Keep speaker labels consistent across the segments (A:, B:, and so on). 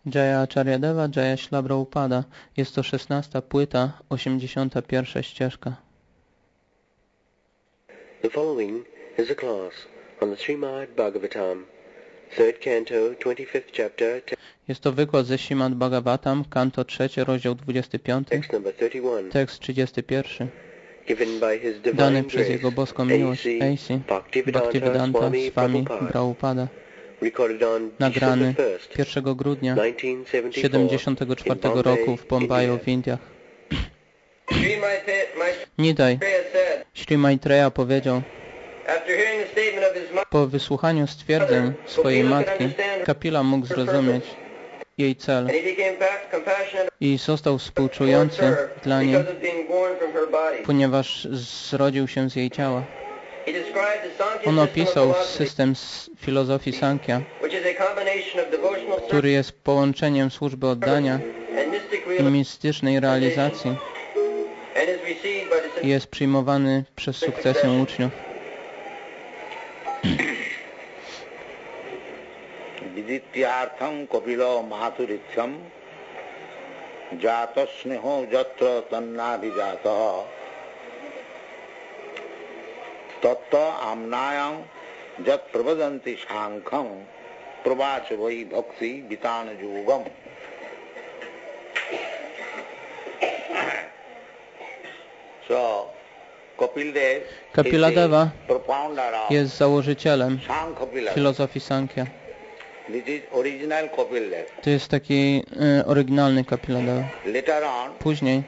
A: Jaya Acharyadeva, Jaya Śrīla Prabhupada. Jest to 16. płyta, 81. ścieżka.
B: The following is a class on the Srimad Bhagavatam, 3rd canto, 25th chapter,
A: Jest to wykład ze Śrīmad Bhagavatam, kanto 3, rozdział 25,
B: text number 31,
A: tekst 31,
B: given by His Divine
A: dany przez
B: Grace,
A: Jego boską miłość A.C. Bhaktivedanta Swami Prabhupada,
B: recorded on
A: nagrany
B: December 1st,
A: 1 grudnia
B: 1974
A: 1974 roku w Bombaju w Indiach. Nidai, Śrī Maitreya powiedział: po wysłuchaniu stwierdzeń swojej matki, Kapila mógł zrozumieć jej cel i został współczujący dla niej, ponieważ zrodził się z jej ciała. On opisał system filozofii Sankhya, który jest połączeniem służby oddania i mistycznej realizacji i jest przyjmowany przez sukcesję uczniów.
C: Vidityartham kopilo mahaturityam jata sneho jatra tannabhijataha tatta amnayam jat pravadanti shankham pravacha vai bhakti vitana yogam. So
A: Kapiladeva jest założycielem filozofii Sankhya. To jest taki oryginalny Kapiladeva. Później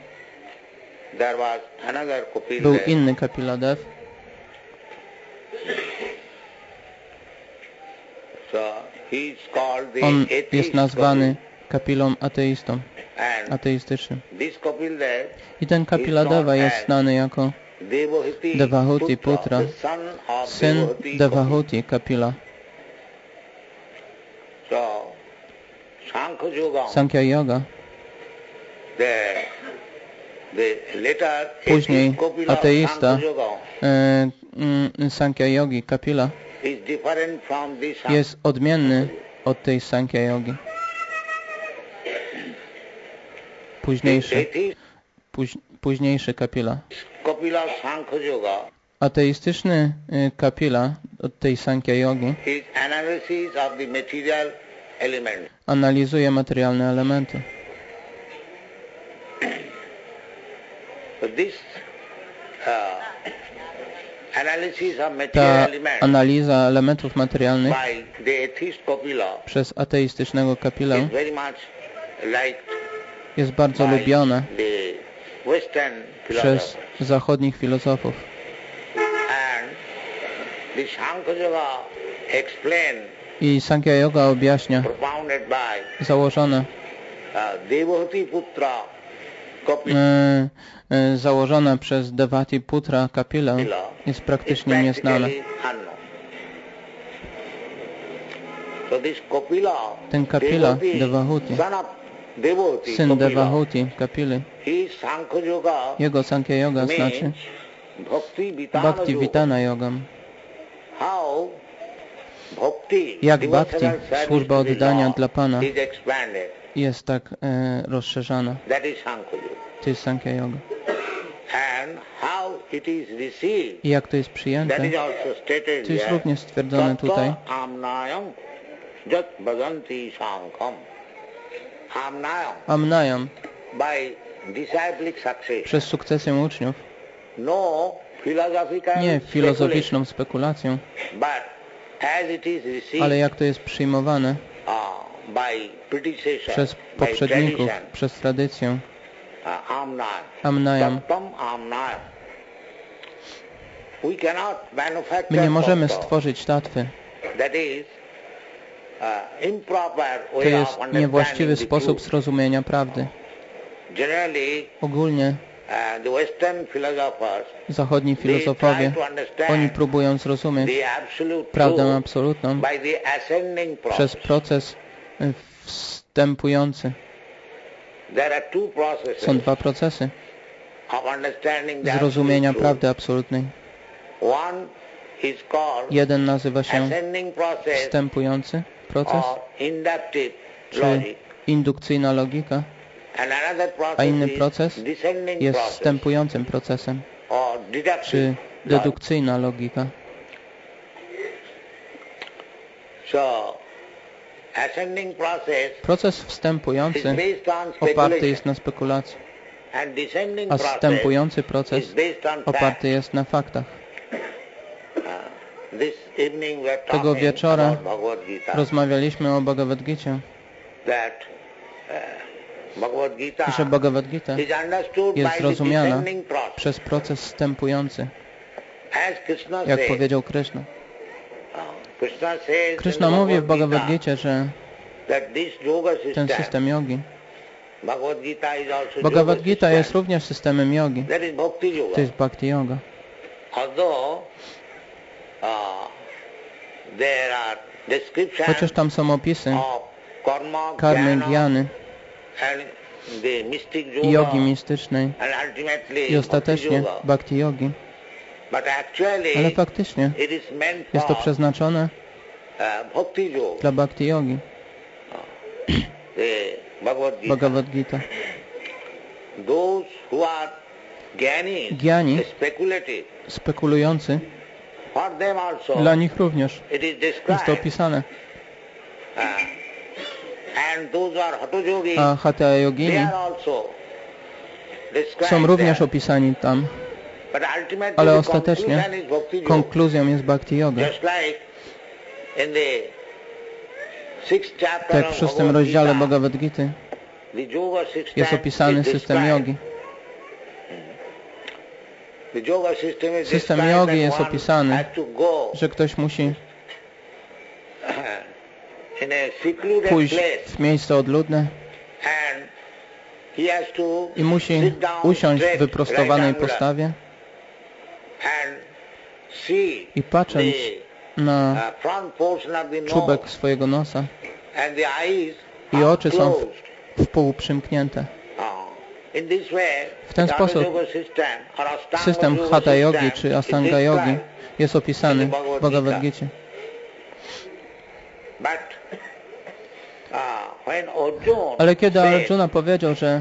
A: był inny Kapiladev. On jest nazwany Kapilą ateistą, ateistycznym. I ten Kapiladeva jest znany jako Devahuti Putra, syn Devahuti Kapila. Sankhya Yoga. Później ateista Sankhya Yogi Kapila jest odmienny od tej Sankhya Yogi. Późniejszy Kapila. Ateistyczny Kapila od tej Sankhya Yogi analizuje materialne elementy. Ta analiza elementów materialnych przez ateistycznego Kapilę jest bardzo lubiona przez zachodnich filozofów. I Sankhya Yoga objaśnia, założone założone przez Devati Putra Kapilę jest praktycznie nieznane. Ten Kapila Devahuti, syn Devahuti Kapily, jego Sankhya Yoga znaczy Bhakti Vitana Yogam. Jak Bhakti, służba oddania dla Pana, jest tak rozszerzana. To jest Sankhya Yoga. I jak to jest przyjęte, to jest również stwierdzone tutaj. Amnayam, przez sukcesję uczniów, nie filozoficzną spekulacją, ale jak to jest przyjmowane przez poprzedników, przez tradycję. Amnayam. My nie możemy stworzyć tatwy. To jest niewłaściwy sposób zrozumienia prawdy. Ogólnie zachodni filozofowie, oni próbują zrozumieć prawdę absolutną przez proces wstępujący. Są dwa procesy zrozumienia prawdy absolutnej. Jeden nazywa się wstępujący, proces, czy indukcyjna logika, a inny proces jest wstępującym procesem, czy dedukcyjna logika. Proces wstępujący oparty jest na spekulacji, a wstępujący proces oparty jest na faktach. Tego wieczora rozmawialiśmy o Bhagavad Gicie, że Bhagavad Gita jest zrozumiana przez proces wstępujący, jak powiedział Krishna. Krishna mówi w Bhagavad Gicie, że ten system jogi, Bhagavad Gita jest również systemem jogi. To jest bhakti yoga. Chociaż tam są opisy karmy, gyany i jogi mistycznej i ostatecznie bhakti yogi, ale faktycznie jest to przeznaczone dla bhakti yogi. Bhagavad Gita. Gyani, spekulujący, dla nich również jest to opisane. A hatha yogini są również opisani tam, ale ostatecznie konkluzją jest bhakti yoga. Tak w 6. rozdziale Bhagavad Gity jest opisany system jogi. System jogi jest opisany, że ktoś musi pójść w miejsce odludne i musi usiąść w wyprostowanej postawie i patrząc na czubek swojego nosa i oczy są w pół przymknięte. W ten sposób system hatha yogi czy ashtanga yogi jest opisany w Bhagavad Gicie. Ale kiedy Arjuna powiedział, że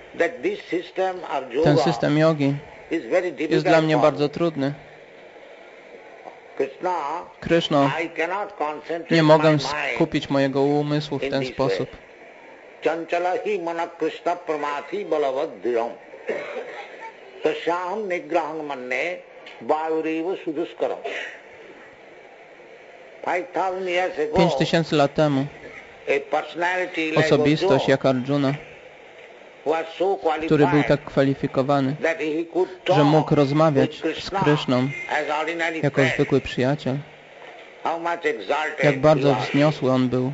A: ten system jogi jest dla mnie bardzo trudny, Krishna, nie mogę skupić mojego umysłu w ten sposób.
C: Chanchalahi mana Krishna pramati balavaddiram tasyam nigraham manne vayuriva suduskaram.
A: 5000 lat temu osobistość jak Arjuna, który był tak kwalifikowany, że mógł rozmawiać z Krishną jako zwykły przyjaciel, jak bardzo wzniosły on był.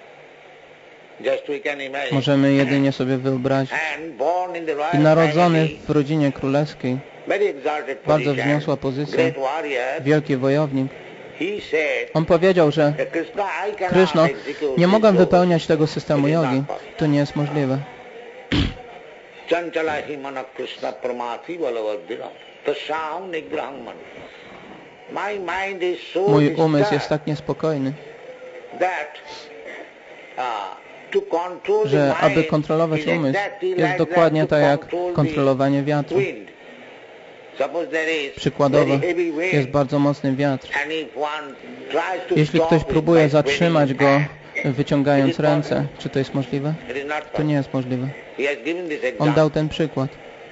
A: Możemy jedynie sobie wyobrazić. I narodzony w rodzinie królewskiej, bardzo wzniosła pozycja, wielki wojownik. On powiedział, że Krishna, nie mogę wypełniać tego systemu jogi. To nie jest możliwe. Mój umysł jest tak niespokojny, że aby kontrolować umysł, jest dokładnie tak jak kontrolowanie wiatru. Przykładowo, jest bardzo mocny wiatr. Jeśli ktoś próbuje zatrzymać go, wyciągając ręce, czy to jest możliwe? To nie jest możliwe. On dał ten przykład.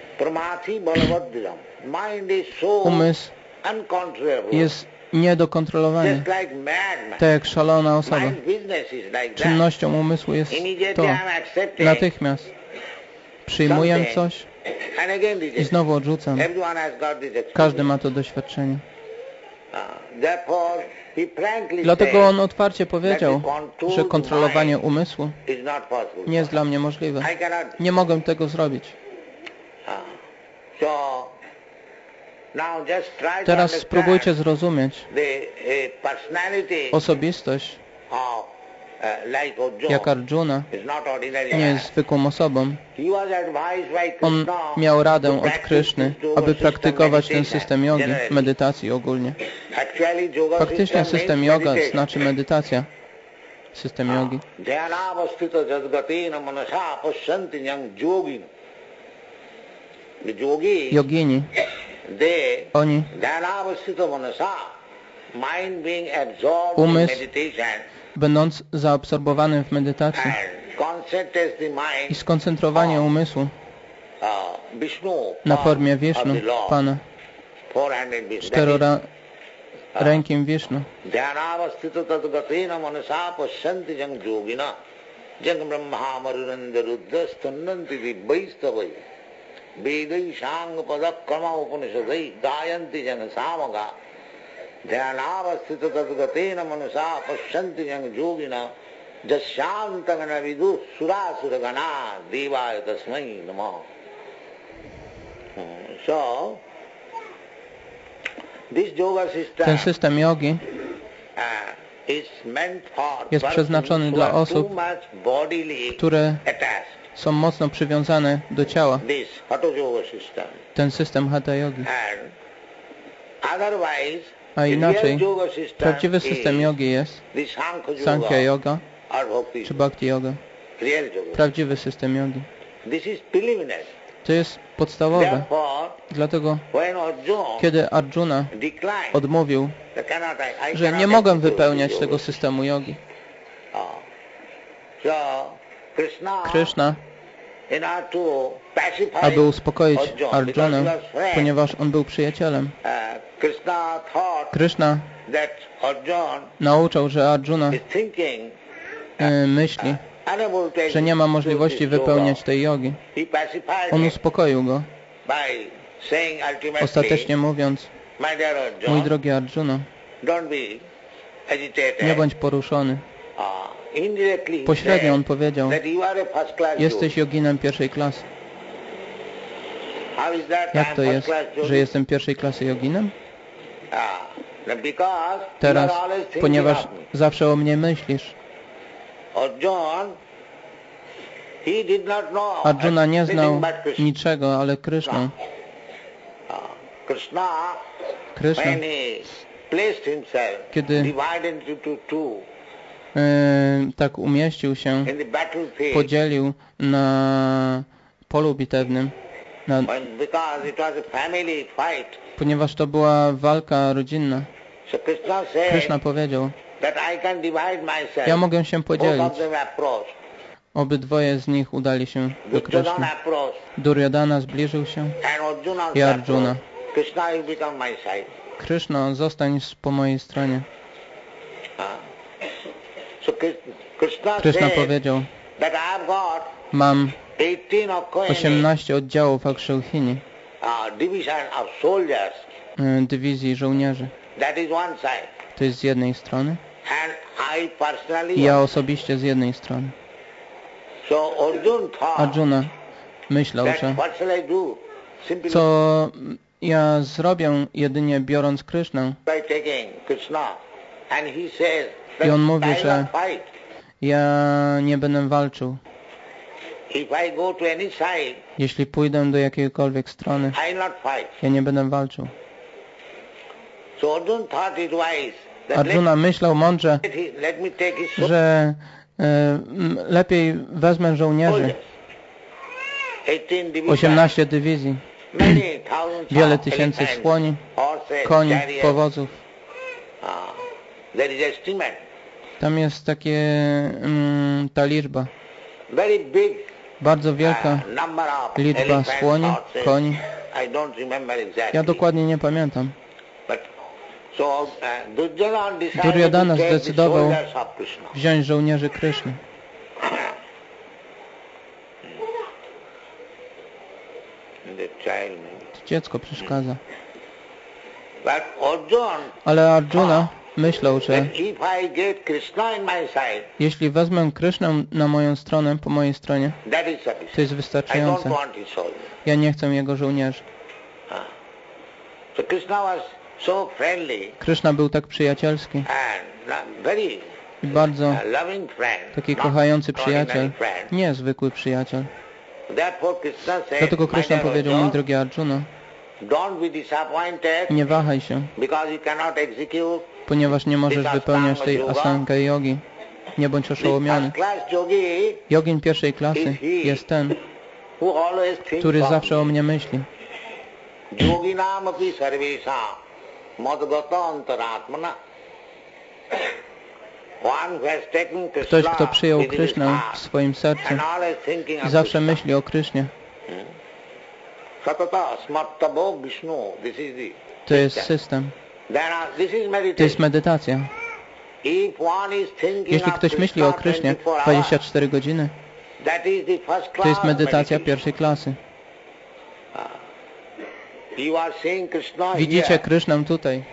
A: Umysł jest nie do kontrolowania. Tak jak szalona osoba. Czynnością umysłu jest to. Natychmiast przyjmuję coś i znowu odrzucam. Każdy ma to doświadczenie. Dlatego on otwarcie powiedział, że kontrolowanie umysłu nie jest dla mnie możliwe. Nie mogę tego zrobić. Teraz spróbujcie zrozumieć osobistość jak Arjuna nie jest zwykłą osobą. On miał radę od Kryszny, aby praktykować ten system jogi, medytacji ogólnie. Faktycznie system yoga znaczy medytacja. system jogi. Jogini, oni, umysł, będąc zaabsorbowanym w medytacji i skoncentrowanie umysłu na formie Wisznu, Pana, czterorękim Wisznu.
C: Vedai Shanga Padakrama Upanishadai Gayanti Jana Samaga Dhyanavasthita Tadgatena Manasa Pashanti Jana Yogina Jasyantagana Vidu Surasuragana Devaya Tasmai Namaha. So, this yoga system
A: ten system jogi jest przeznaczony dla osób, które są mocno przywiązane do ciała. Ten system Hatha Yogi. A inaczej, prawdziwy system jogi jest Sankhya Yoga czy Bhakti Yoga. Prawdziwy system jogi. To jest podstawowe. Dlatego, kiedy Arjuna odmówił, że nie mogę wypełniać tego systemu jogi, Krishna, aby uspokoić Arjunę, ponieważ on był przyjacielem, Krishna nauczał, że Arjuna myśli, że nie ma możliwości wypełniać tej jogi. On uspokoił go, ostatecznie mówiąc: mój drogi Arjuna, nie bądź poruszony. Pośrednio on powiedział: jesteś joginem pierwszej klasy. Jak to jest, że jestem pierwszej klasy joginem? Teraz, ponieważ zawsze o mnie myślisz. Arjuna nie znał niczego, ale Krishna, kiedy tak umieścił się, podzielił na polu bitewnym, ponieważ to była walka rodzinna. Krishna powiedział: ja mogę się podzielić. Obydwoje z nich udali się do Krishny. Duryodhana zbliżył się i Arjuna. Krishna, zostań po mojej stronie. Krishna powiedział: mam 18 oddziałów Akshauhini, dywizji żołnierzy. To jest z jednej strony. I ja osobiście z jednej strony. Arjuna myślał, że co ja zrobię jedynie biorąc Krishnę. I on mówi, że ja nie będę walczył. Jeśli pójdę do jakiejkolwiek strony, ja nie będę walczył. Arjuna myślał mądrze, że lepiej wezmę żołnierzy, 18 dywizji, wiele tysięcy słoni, koni, powozów. Tam jest ta liczba, bardzo wielka liczba słoni, koni. Ja dokładnie nie pamiętam. Duryodhana zdecydował wziąć żołnierzy Kryszny. Dziecko przeszkadza. Ale Arjuna myślał, że jeśli wezmę Krishnę na moją stronę, po mojej stronie, to jest wystarczające. Ja nie chcę jego żołnierzy. Krishna był tak przyjacielski i bardzo taki kochający przyjaciel, nie zwykły przyjaciel. Dlatego Krishna powiedział: mój drogi Arjuna, nie wahaj się, ponieważ nie możesz wypełniać tej asanga jogi. Nie bądź oszołomiony. Jogin pierwszej klasy jest ten, który zawsze o mnie myśli. Ktoś, kto przyjął Krysznę w swoim sercu i zawsze myśli o Krysznie. To jest system. To jest medytacja. Jeśli ktoś myśli o Krysznie 24 godziny, to jest medytacja pierwszej klasy. Widzicie Krysznę tutaj.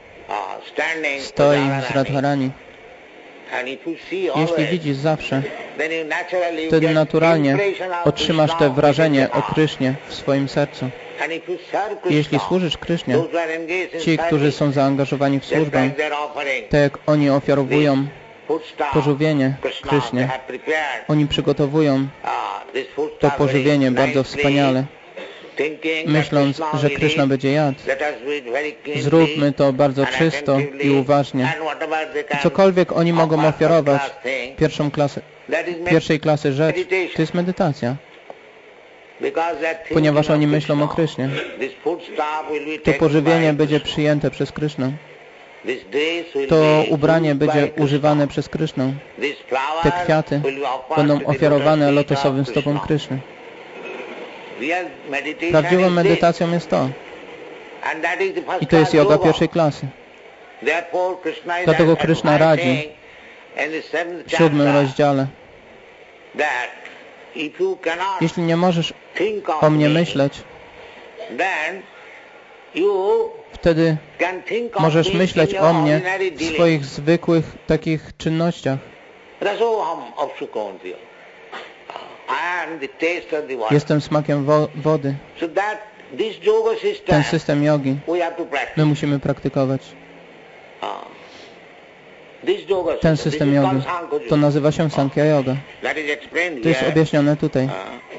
A: Stoi z Radharani. Jeśli widzisz zawsze, wtedy naturalnie otrzymasz to wrażenie o Krysznie w swoim sercu. Jeśli służysz Krysznie, ci, którzy są zaangażowani w służbę, tak jak oni ofiarowują pożywienie Krysznie, oni przygotowują to pożywienie bardzo wspaniale, myśląc, że Kryszna będzie jadł. Zróbmy to bardzo czysto i uważnie. I cokolwiek oni mogą ofiarować pierwszej klasy rzecz, to jest medytacja. Ponieważ oni myślą o Krysznie. To pożywienie będzie przyjęte przez Krysznę. To ubranie będzie używane przez Krysznę. Te kwiaty będą ofiarowane lotosowym stopom Kryszny. Prawdziwą medytacją jest to. I to jest yoga pierwszej klasy. Dlatego Kryszna radzi w 7 rozdziale. Jeśli nie możesz o mnie myśleć, wtedy możesz myśleć o mnie w swoich zwykłych takich czynnościach. Jestem smakiem wody. Ten system jogi my musimy praktykować. Ten system jogi, to nazywa się Sankhya Yoga. To jest objaśnione tutaj.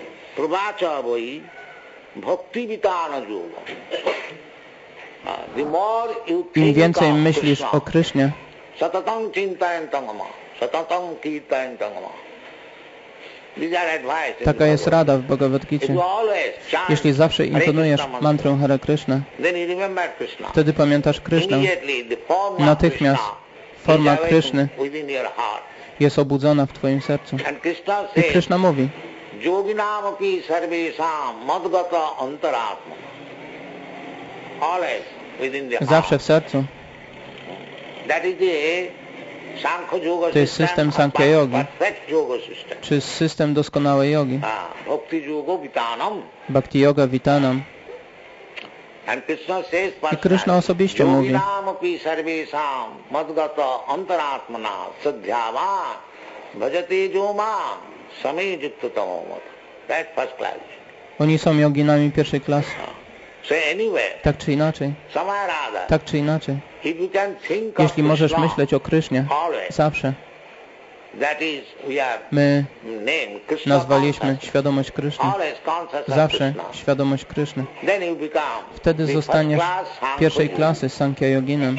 A: Im więcej myślisz o Krysznie, taka jest rada w Bhagavad Gicie. Jeśli zawsze intonujesz mantrę Hare Krishna, wtedy pamiętasz Krysznę. Natychmiast forma Kryszny jest obudzona w Twoim sercu. I Kryszna mówi: zawsze w sercu. To jest system Sankhya Yogi, czy system doskonałej jogi. Bhakti Yoga Vitanam. I Kryszna osobiście mówi: oni są joginami pierwszej klasy. Tak czy inaczej, jeśli możesz myśleć o Krysznie zawsze, my nazwaliśmy świadomość Kryszny, zawsze świadomość Kryszny, wtedy zostaniesz pierwszej klasy Sankhya Yoginem.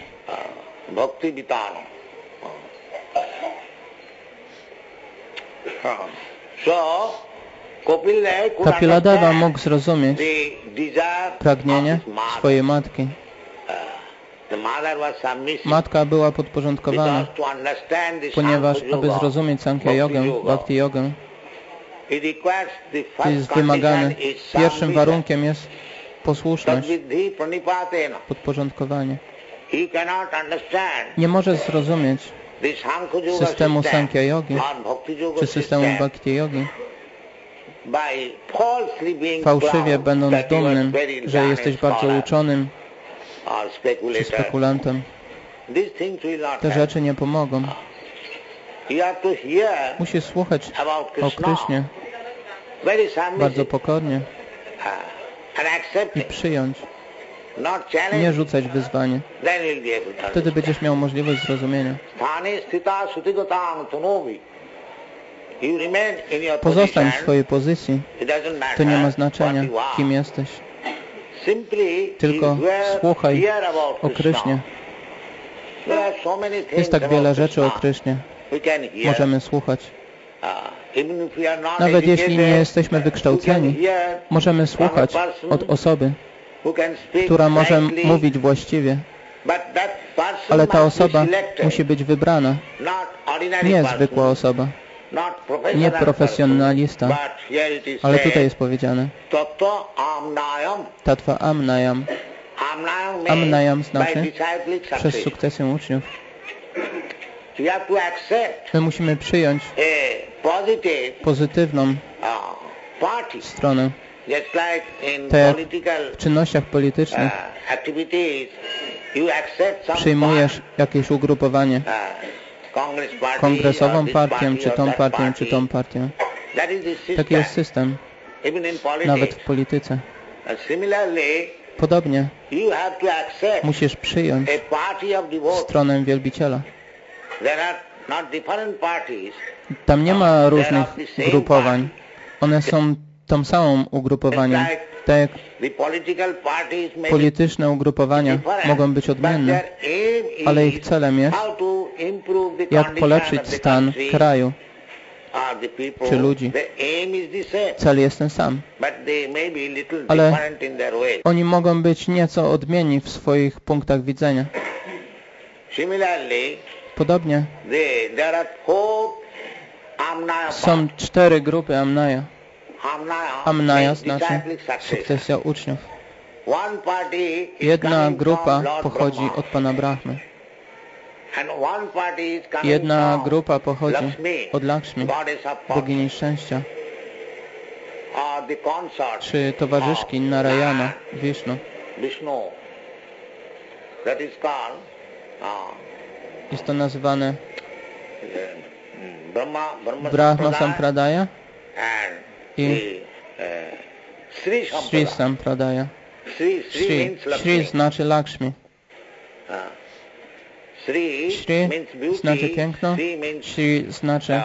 A: Kapiladeva mógł zrozumieć pragnienie swojej matki. Matka była podporządkowana, ponieważ aby zrozumieć Sankhya Yogę, Bhakti Yogę, to jest wymagane. Pierwszym warunkiem jest posłuszność, podporządkowanie. Nie możesz zrozumieć systemu Sankhya Yogi czy systemu Bhakti Yogi, fałszywie będąc dumnym, że jesteś bardzo uczonym czy spekulantem. Te rzeczy nie pomogą. Musisz słuchać o Krysznie bardzo pokornie i przyjąć. Nie rzucać wyzwanie. Wtedy będziesz miał możliwość zrozumienia. Pozostań w swojej pozycji. To nie ma znaczenia, kim jesteś. Tylko słuchaj o Krysznie. Jest tak wiele rzeczy o Krysznie. możemy słuchać. Nawet jeśli nie jesteśmy wykształceni, możemy słuchać od osoby, która może mówić właściwie. Ale ta osoba musi być wybrana. Nie zwykła osoba, nie profesjonalista. Ale tutaj jest powiedziane Tattva Amnayam. Amnayam znaczy przez sukcesję uczniów. My musimy przyjąć pozytywną stronę. Tak jak w czynnościach politycznych przyjmujesz jakieś ugrupowanie, kongresową partię, czy tą partię. Taki jest system, nawet w polityce. Podobnie musisz przyjąć stronę wielbiciela. Tam nie ma różnych grupowań. One są tą samą ugrupowaniem. Tak jak polityczne ugrupowania mogą być odmienne, ale ich celem jest, jak polepszyć stan kraju czy ludzi. Cel jest ten sam. Ale oni mogą być nieco odmienni w swoich punktach widzenia. Podobnie są 4 grupy Amnaya. Amnaya znaczy sukcesja uczniów. Jedna grupa pochodzi od Pana Brahmy. Jedna grupa pochodzi od Lakshmi, bogini szczęścia, czy towarzyszki Narayana, Vishnu. Jest to nazywane Brahma Sampradaya i Sri Sampradaya. Sri znaczy Lakshmi. Sri znaczy piękno, Sri znaczy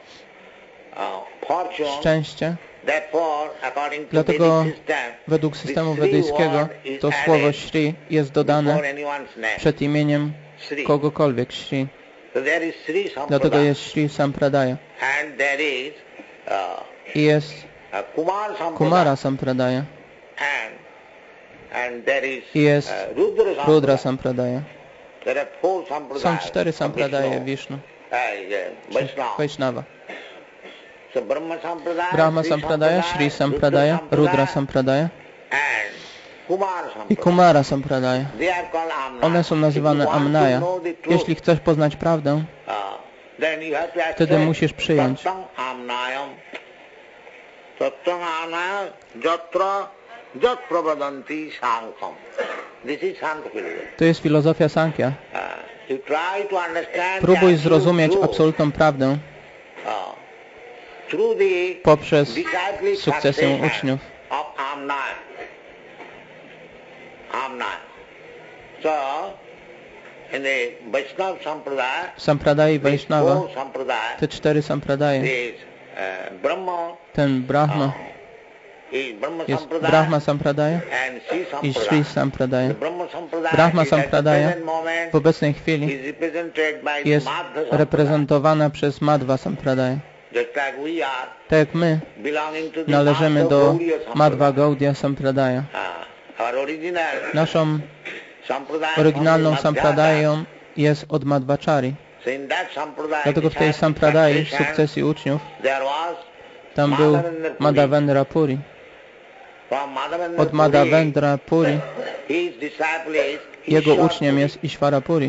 A: szczęście. Dlatego według systemu wedyjskiego to słowo Sri jest dodane przed imieniem kogokolwiek, Sri. Dlatego jest Sri Sampradaya. I jest Kumara Sampradaya. I jest Rudra Sampradaya. Są 4 Sampradaje Vishnu, Vaishnava. Brahma Sampradaya, Sri Sampradaya, Rudra Sampradaya i Kumara Sampradaya. One są nazywane Amnaya. Jeśli chcesz poznać prawdę, wtedy musisz przyjąć to jest filozofia Sankhya. Próbuj zrozumieć absolutną prawdę poprzez sukcesję uczniów. W Sampradai Vaishnava, te 4 Sampradaje, ten Brahma jest Brahma Sampradaya i Sri Sampradaya. Brahma Sampradaya w obecnej chwili jest reprezentowana przez Madhva Sampradaya. Tak jak my należymy do Madhva Gaudiya Sampradaya. Naszą oryginalną Sampradają jest od Madhvachari. Dlatego w tej Sampradai sukcesji uczniów tam był Madhavendra Puri. Od Madhavendra Puri jego uczniem jest Ishvara Puri.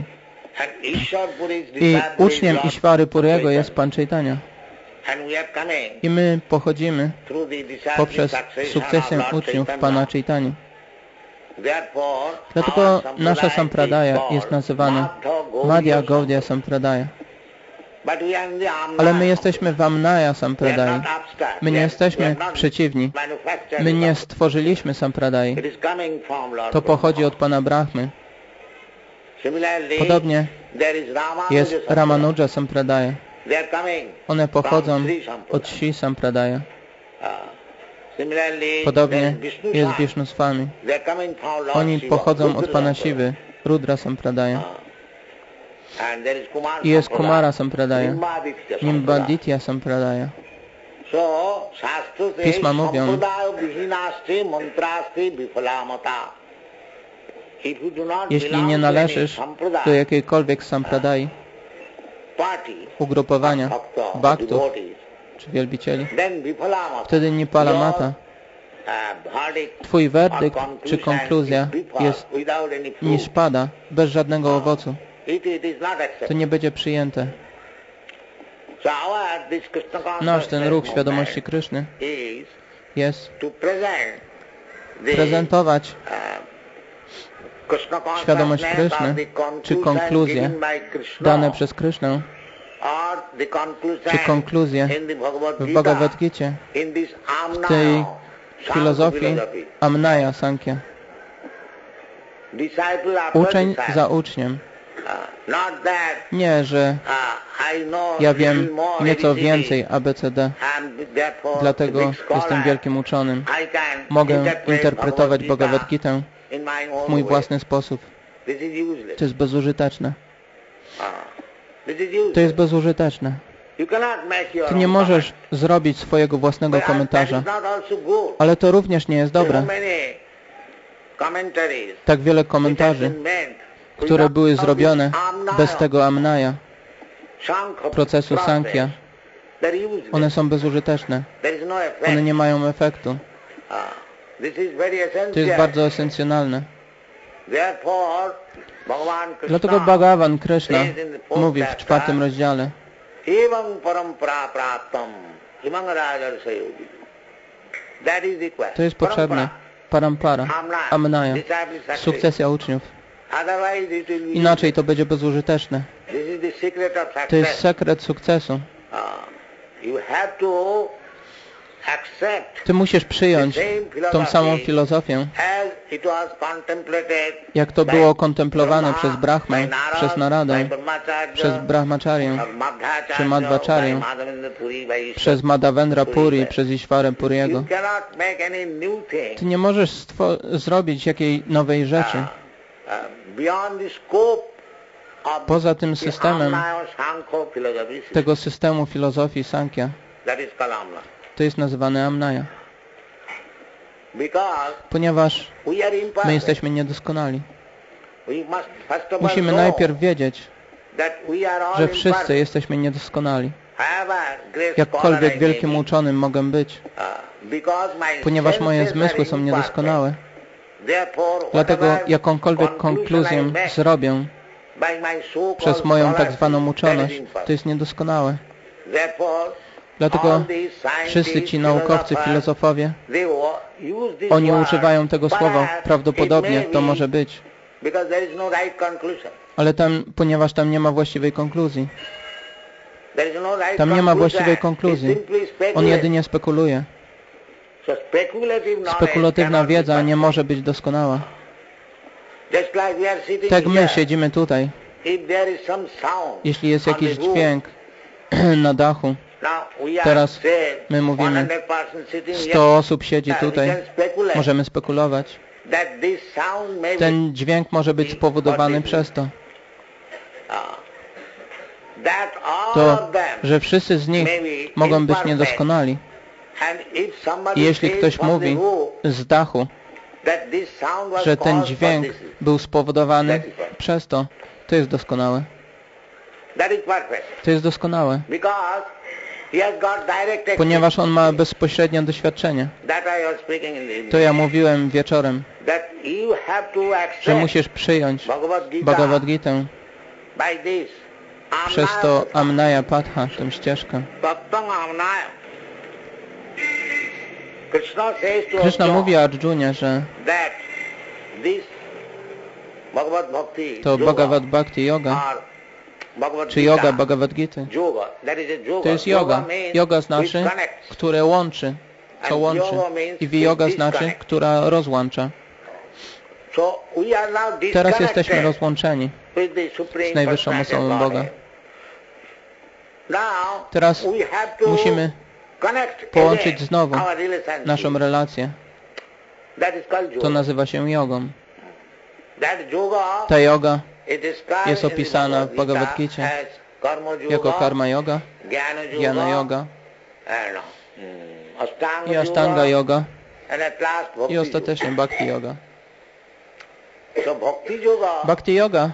A: I uczniem Ishvary Puriego jest Pan Chaitanya. I my pochodzimy poprzez sukcesję uczniów Pana Chaitanya. Dlatego nasza Sampradaya jest nazywana Madhya Gaudiya Sampradaya. Ale my jesteśmy w Amnaya Sampradaya. My nie jesteśmy przeciwni. My nie stworzyliśmy Sampradaya. To pochodzi od Pana Brahmy. Podobnie jest Ramanuja Sampradaya. One pochodzą od Sri Sampradaya. Podobnie jest Vishnu Swami. Oni pochodzą od Pana Siwy, Rudra Sampradaya. I jest Kumara Sampradaya, Nimbaditya Sampradaya. Pisma mówią, jeśli nie należysz do jakiejkolwiek sampradai, ugrupowania bhaktów czy wielbicieli, wtedy Nipalamata, twój werdykt czy konkluzja jest niszpada, bez żadnego owocu. To nie będzie przyjęte. Nasz ten ruch świadomości Kryszny jest prezentować świadomość Kryszny, czy konkluzje dane przez Krysznę, czy konkluzje w Bhagavad Gicie, w tej filozofii Amnaya Sankhya. Uczeń za uczniem. Nie, że ja wiem nieco więcej ABCD, dlatego jestem wielkim uczonym. Mogę interpretować Bhagavad Gitę w mój własny sposób. To jest bezużyteczne. To jest bezużyteczne. Ty nie możesz zrobić swojego własnego komentarza, ale to również nie jest dobre. Tak wiele komentarzy, które były zrobione bez tego Amnaya, procesu Sankhya, one są bezużyteczne. One nie mają efektu. To jest bardzo esencjonalne. Dlatego Bhagavan Krishna mówi w 4. rozdziale, to jest potrzebne. Parampara, Amnaya, sukcesja uczniów. Inaczej to będzie bezużyteczne. To jest sekret sukcesu. Ty musisz przyjąć tą samą filozofię, jak to było kontemplowane przez Brahmę, przez Naradę, przez Brahmacharyę, czy Madhvacharyę, przez Madhavendra Puri, przez Ishwarę Puriego. Ty nie możesz zrobić jakiej nowej rzeczy poza tym systemem, tego systemu filozofii Sankhya. To jest nazywane Amnaya. Ponieważ my jesteśmy niedoskonali. Musimy najpierw wiedzieć, że wszyscy jesteśmy niedoskonali. Jakkolwiek wielkim uczonym mogę być. Ponieważ moje zmysły są niedoskonałe. Dlatego jakąkolwiek konkluzję zrobię przez moją tak zwaną uczoność, to jest niedoskonałe. Dlatego wszyscy ci naukowcy, filozofowie, oni używają tego słowa. Prawdopodobnie to może być. Ale ponieważ tam nie ma właściwej konkluzji. Tam nie ma właściwej konkluzji. On jedynie spekuluje. Spekulatywna wiedza nie może być doskonała. Tak my siedzimy tutaj. Jeśli jest jakiś dźwięk na dachu, teraz my mówimy, 100 osób siedzi tutaj, możemy spekulować. Ten dźwięk może być spowodowany przez to. To, że wszyscy z nich mogą być niedoskonali. I jeśli ktoś mówi z dachu, że ten dźwięk był spowodowany przez to, to jest doskonałe. To jest doskonałe. Ponieważ on ma bezpośrednie doświadczenie. To ja mówiłem wieczorem, że musisz przyjąć Bhagavad Gitę przez to Amnaya Patha, tę ścieżkę. Krishna mówi Arjunie, że to Bhagavad Bhakti Yoga, czy yoga Bhagavad Gita, to jest yoga. Yoga znaczy, które łączy, co łączy. I viyoga znaczy, która rozłącza. Teraz jesteśmy rozłączeni z najwyższą osobą Boga. Teraz musimy połączyć znowu naszą relację. To nazywa się jogą. Ta yoga jest opisana w Bhagavad Gita jako karma yoga, jnana yoga i ashtanga yoga i ostatecznie bhakti yoga. Bhakti yoga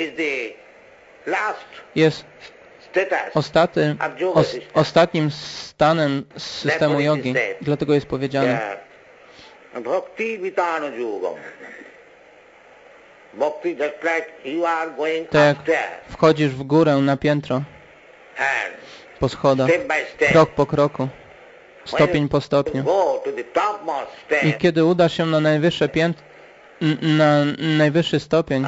A: jest ostatnim stanem z systemu jogi. Dlatego jest powiedziane tak jak wchodzisz w górę na piętro po schodach, krok po kroku, stopień po stopniu. I kiedy udasz się na najwyższe na najwyższy stopień,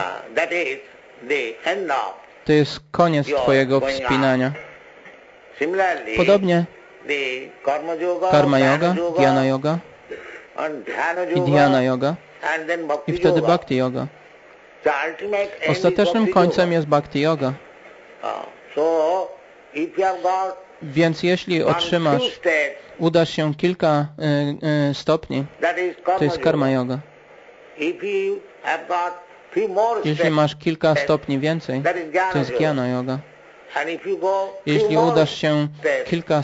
A: to jest koniec Twojego wspinania. Podobnie karma yoga, jnana yoga i dhyana yoga i wtedy bhakti yoga. Ostatecznym końcem jest bhakti yoga. Więc jeśli udasz się kilka stopni, to jest karma yoga. Jeśli masz kilka stopni więcej, to jest jnana yoga. Jeśli udasz się kilka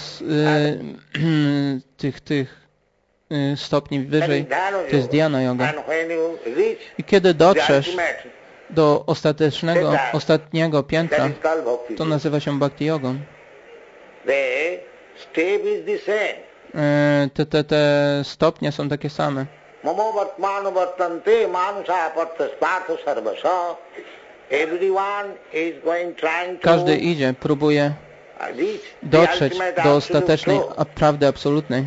A: tych stopni wyżej, to jest dhyana yoga. I kiedy dotrzesz do ostatniego piętra, to nazywa się bhakti yogą. Te stopnie są takie same. Każdy idzie, próbuje dotrzeć do ostatecznej prawdy absolutnej.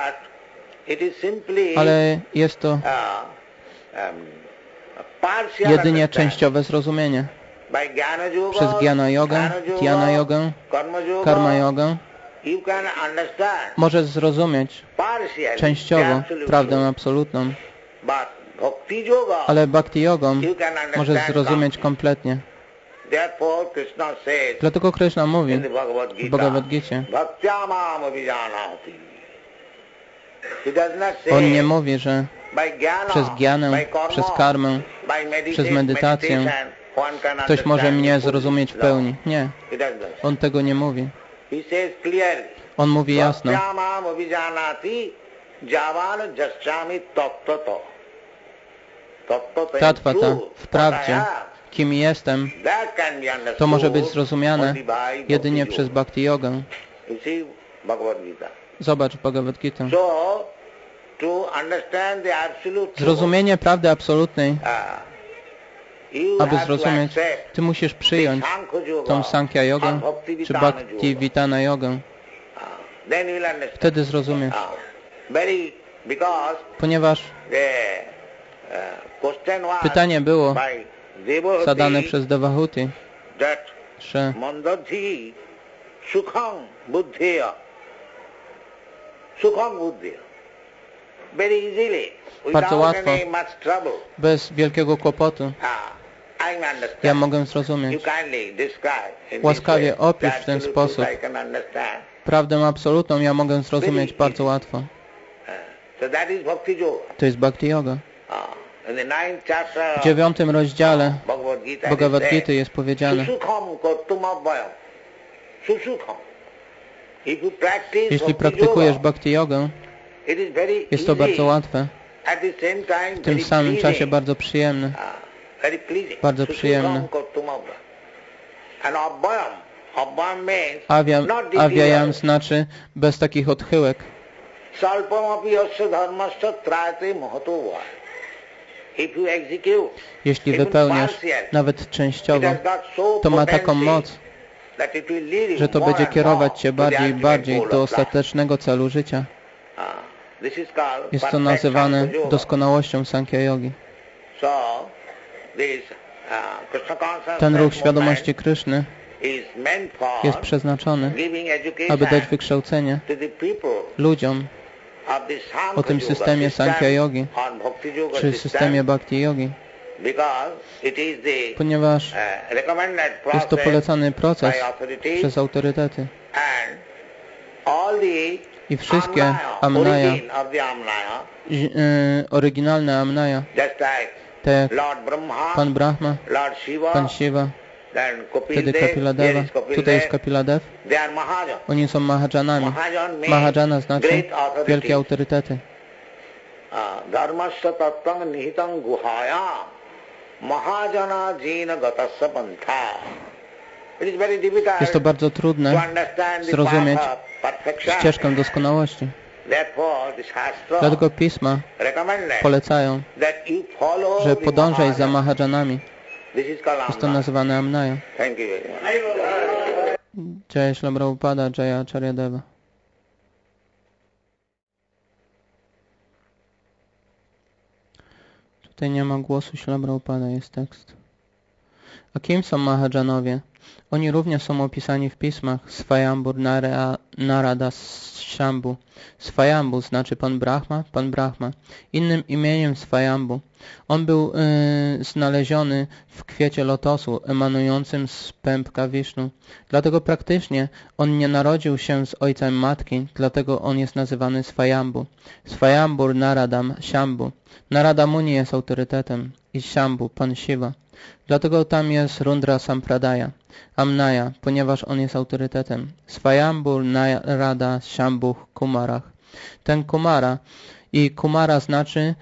A: Ale jest to jedynie częściowe zrozumienie. Przez jnana yogę, dhyana yogę, karma yogę możesz zrozumieć częściowo prawdę absolutną. Ale bhakti yogą możesz zrozumieć kompletnie. Dlatego Krishna mówi w Bhagavad Gicie, on nie mówi, że przez gyanę, przez karmę, przez medytację ktoś może mnie zrozumieć w pełni. Nie, on tego nie mówi. On mówi jasno. Tattva, w prawdzie, kim jestem, to może być zrozumiane jedynie przez bhakti yogę. Zobacz Bhagavad Gita. Zrozumienie prawdy absolutnej, aby zrozumieć, ty musisz przyjąć tą Sankhya yogę czy Bhakti Vitana yogę. Wtedy zrozumiesz. Ponieważ pytanie było zadane przez Devahuti, że bardzo łatwo, bez wielkiego kłopotu, ja mogę zrozumieć. Łaskawie opisz w ten sposób prawdę absolutną, ja mogę zrozumieć bardzo łatwo. To jest bhakti yoga. W 9. rozdziale Bhagavad Gita jest powiedziane, jeśli praktykujesz bhakti yogę, jest to bardzo łatwe, w tym samym czasie bardzo przyjemne. Bardzo przyjemne. Avyayam znaczy bez takich odchyłek. Jeśli wypełniasz nawet częściowo, to ma taką moc, że to będzie kierować Cię bardziej i bardziej do ostatecznego celu życia. Jest to nazywane doskonałością Sankhya Yogi. Ten ruch świadomości Kryszny jest przeznaczony, aby dać wykształcenie ludziom o tym systemie Sankhya Yogi, czy systemie Bhakti Yogi, ponieważ jest to polecany proces przez autorytety. I wszystkie amnaya, oryginalne amnaya, Tak jak Pan Brahma, Pan Shiva, wtedy Kapiladeva, tutaj jest Kapiladev, oni są Mahajanami. Mahajana znaczy wielkie autorytety.
C: Dharmasya tattang nihitam guhaya mahajana jina gatasya pantha.
A: Jest to bardzo trudne zrozumieć ścieżkę doskonałości. Dlatego pisma polecają, że podążaj za Mahajanami. Jest to nazywane Amnaya. Jaya Śrīla Prabhupada, Jaya Acharya Deva. Tutaj nie ma głosu Śrīla Prabhupada, jest tekst. A kim są Mahajanowie? Oni również są opisani w pismach Swayambur Narada Shambhu. Swayambhu znaczy Pan Brahma. Innym imieniem Swayambhu. On był znaleziony w kwiecie lotosu emanującym z pępka Wisznu. Dlatego praktycznie on nie narodził się z ojca i matki, dlatego on jest nazywany Swayambhu. Swayambur Naradam Shambhu. Narada Muni jest autorytetem i Shambhu, Pan Shiva. Dlatego tam jest Rundra Sampradaya, Amnaya, ponieważ on jest autorytetem. Swayambur Narada Shambhu Kumarach. Ten Kumara i Kumara znaczy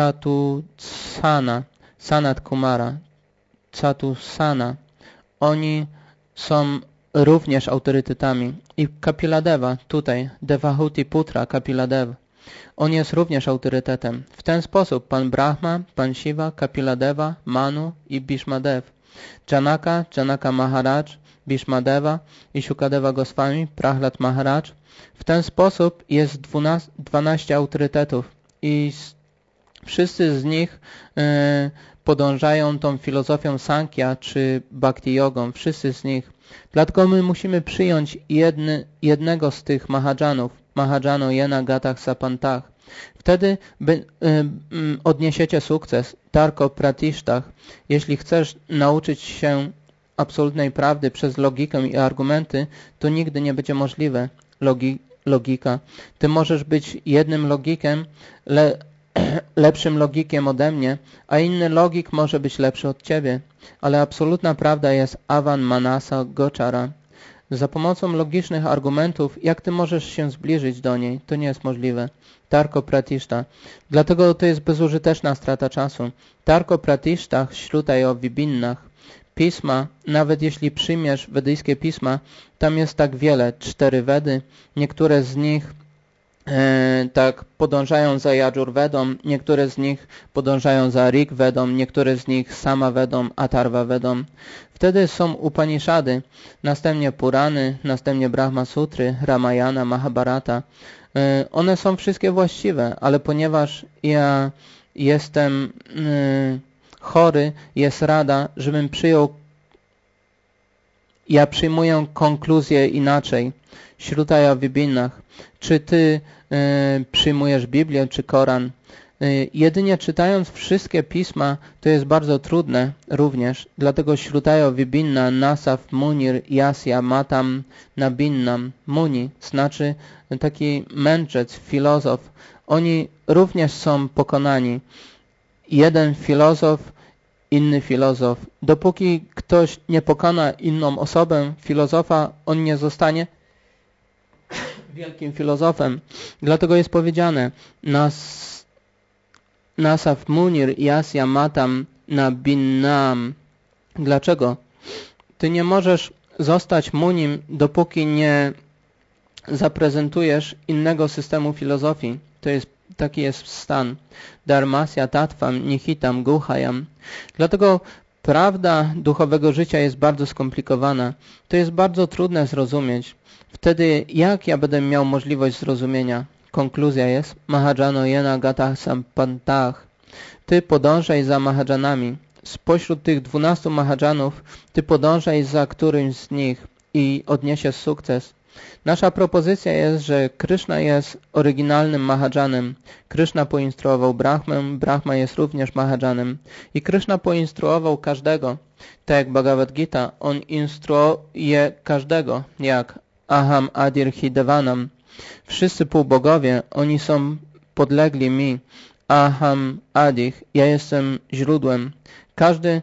A: Chatusana, Sanat Kumara, Chatusana. Oni są również autorytetami. I Kapiladeva, tutaj, Devahuti Putra Kapiladeva. On jest również autorytetem. W ten sposób Pan Brahma, Pan Shiva, Kapiladeva, Manu i Bhishmadev. Janaka Maharaj, Bhishmadeva i Shukadeva Goswami, Prahlad Maharaj. W ten sposób jest 12 autorytetów i wszyscy z nich podążają tą filozofią Sankhya czy Bhakti Jogą. Wszyscy z nich. Dlatego my musimy przyjąć jednego z tych Mahajanów. Mahajano Jena Gatach Sapantach. Wtedy odniesiecie sukces. Tarko Pratishtach. Jeśli chcesz nauczyć się absolutnej prawdy przez logikę i argumenty, to nigdy nie będzie możliwe. Logika. Ty możesz być jednym logikiem, lepszym logikiem ode mnie, a inny logik może być lepszy od ciebie. Ale absolutna prawda jest Avan Manasa Gochara. Za pomocą logicznych argumentów, jak ty możesz się zbliżyć do niej? To nie jest możliwe. Tarko Pratishta. Dlatego to jest bezużyteczna strata czasu. Tarko Pratishtach Śrutajo Vibinnach. Pisma, nawet jeśli przyjmiesz wedyjskie pisma, tam jest tak wiele. 4 Wedy. Niektóre z nich tak podążają za Yajurvedą, niektóre z nich podążają za Rig Vedą, niektóre z nich Sama Vedą, Atharva Vedą. Wtedy są Upanishady, następnie Purany, następnie Brahma Sutry, Ramayana, Mahabharata. One są wszystkie właściwe, ale ponieważ ja jestem chory, jest rada, żebym przyjął. Ja przyjmuję konkluzję inaczej. Śrutaja Vibinnach. Czy ty przyjmujesz Biblię czy Koran? Jedynie czytając wszystkie pisma to jest bardzo trudne również. Dlatego Śrutaja Vibinna Nasaf Munir Yasya Matam Nabinnam. Muni znaczy taki mędrzec, filozof. Oni również są pokonani. Jeden filozof, inny filozof. Dopóki ktoś nie pokona inną osobę, filozofa, on nie zostanie wielkim filozofem. Dlatego jest powiedziane Nasaf Munir Yasya Matam Nabinnam. Dlaczego? Ty nie możesz zostać munim, dopóki nie zaprezentujesz innego systemu filozofii. Taki jest stan. Dharmasya Tattvam Nihitam Guhayam. Dlatego prawda duchowego życia jest bardzo skomplikowana. To jest bardzo trudne zrozumieć. Wtedy jak ja będę miał możliwość zrozumienia? Konkluzja jest Mahajano Jena Gatach Sampantach. Ty podążaj za Mahajanami. Spośród tych 12 Mahajanów ty podążaj za którymś z nich i odniesiesz sukces. Nasza propozycja jest, że Kryszna jest oryginalnym Mahajanem. Kryszna poinstruował Brahmę, Brahma jest również Mahajanem. I Kryszna poinstruował każdego. Tak jak Bhagavad Gita, on instruuje każdego, jak Aham Adir Hi Devanam. Wszyscy półbogowie, oni są podlegli mi. aham adich, ja jestem źródłem. Każdy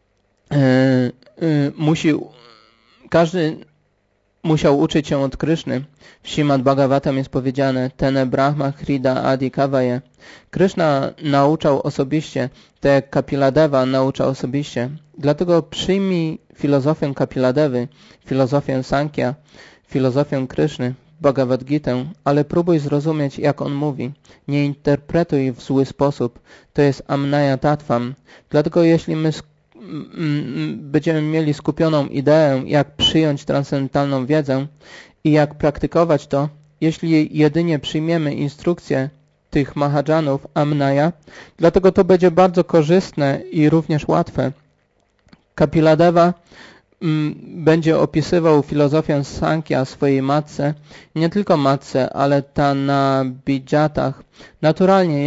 A: musiał uczyć się od Kryszny. W Śrimad Bhagavatam jest powiedziane Tene Brahma Hrida Adi Kavaye. Kryszna nauczał osobiście, tak jak Kapiladeva nauczał osobiście. Dlatego przyjmij filozofię Kapiladevy, filozofię Sankhya, filozofię Kryszny, Bhagavad Gitę, ale próbuj zrozumieć, jak on mówi. Nie interpretuj w zły sposób. To jest Amnaya Tattvam. Dlatego jeśli my będziemy mieli skupioną ideę, jak przyjąć transcendentalną wiedzę i jak praktykować to, jeśli jedynie przyjmiemy instrukcje tych Mahadżanów Amnaya, dlatego to będzie bardzo korzystne i również łatwe. Kapiladeva będzie opisywał filozofię Sankhya swojej matce, nie tylko matce, ale ta na Bijatach. Naturalnie,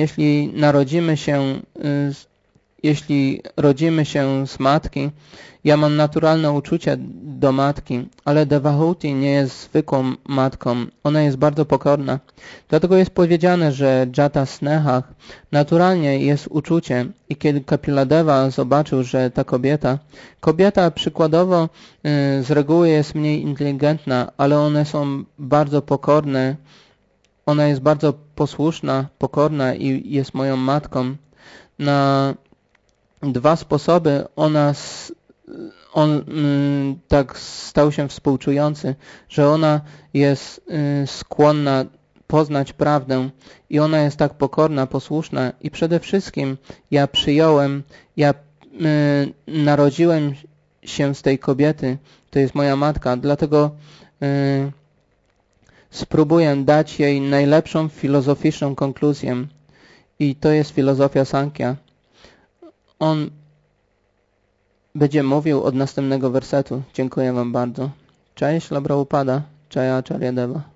A: jeśli rodzimy się z matki, ja mam naturalne uczucie do matki, ale Devahuti nie jest zwykłą matką, ona jest bardzo pokorna. Dlatego jest powiedziane, że Jata Snehach naturalnie jest uczucie i kiedy Kapiladeva zobaczył, że ta kobieta przykładowo z reguły jest mniej inteligentna, ale one są bardzo pokorne, ona jest bardzo posłuszna, pokorna i jest moją matką. Na dwa sposoby on tak stał się współczujący, że ona jest skłonna poznać prawdę i ona jest tak pokorna, posłuszna i przede wszystkim ja narodziłem się z tej kobiety, to jest moja matka, dlatego spróbuję dać jej najlepszą filozoficzną konkluzję i to jest filozofia Sankhya. On będzie mówił od następnego wersetu. Dziękuję wam bardzo. Cześć, Śrila Prabhupada, Jaya Acharya Deva.